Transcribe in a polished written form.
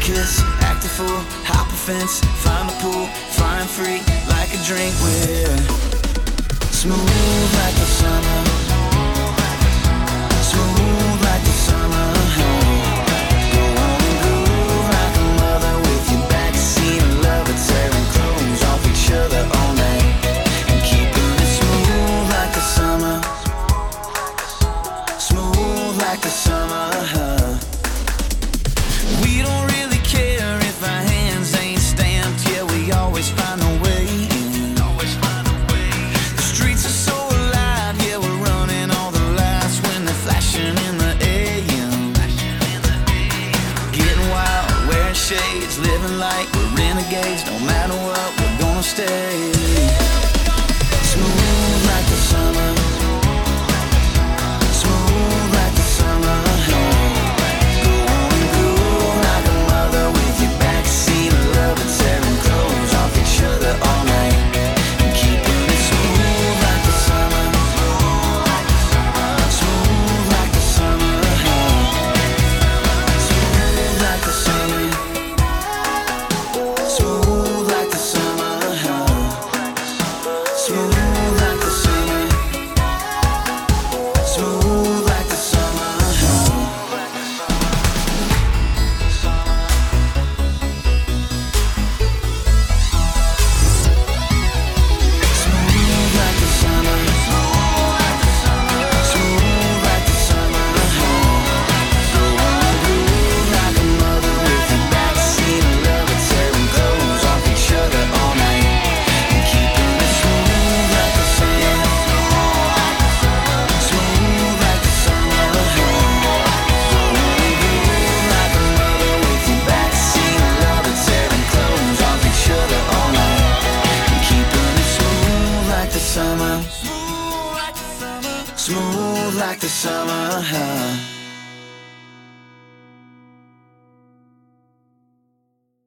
kiss, act a fool, hop a fence, find a pool, flying free like a drink. We're smooth like the summer, smooth like the summer. Go on and groove like a mother with your backseat of lover, tearing clothes off each other all night and keeping it smooth like the summer, smooth like the summer. We don't really care if our hands ain't stamped. Yeah, we always find a way in. The streets are so alive. Yeah, we're running all the lights when they're flashing in the AM. Getting wild, wearing shades, living like we're renegades. No matter what, we're gonna stay smooth like the summer, smooth like the summer. Smooth like the summer,